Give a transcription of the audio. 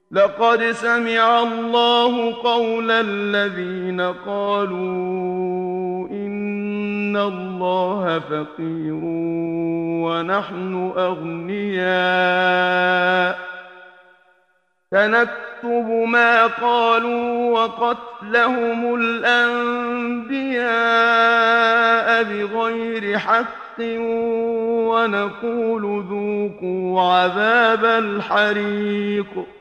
لقد سمع الله قول الذين قالوا إن الله فقير ونحن أغنياء سنكتب ما قالوا وقتلهم الأنبياء بغير حق ونقول ذوقوا عذاب الحريق